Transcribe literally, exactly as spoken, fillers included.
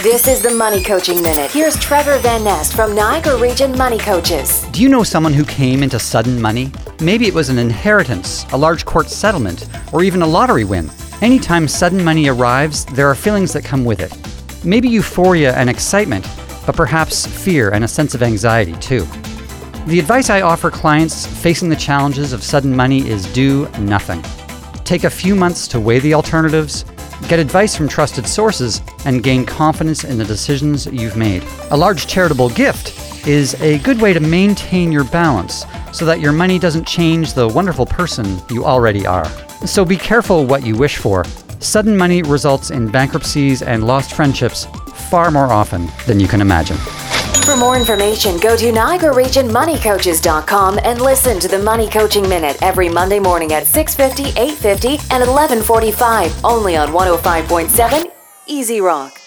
This is the Money Coaching Minute. Here's Trevor Van Nest from Niagara Region Money Coaches. Do you know someone who came into sudden money? Maybe it was an inheritance, a large court settlement, or even a lottery win. Anytime sudden money arrives, there are feelings that come with it. Maybe euphoria and excitement, but perhaps fear and a sense of anxiety too. The advice I offer clients facing the challenges of sudden money is do nothing. Take a few months to weigh the alternatives, get advice from trusted sources, and gain confidence in the decisions you've made. A large charitable gift is a good way to maintain your balance so that your money doesn't change the wonderful person you already are. So be careful what you wish for. Sudden money results in bankruptcies and lost friendships far more often than you can imagine. For more information, go to Niagara Region Money Coaches dot com and listen to the Money Coaching Minute every Monday morning at six fifty, eight fifty, and eleven forty-five, only on one oh five point seven Easy Rock.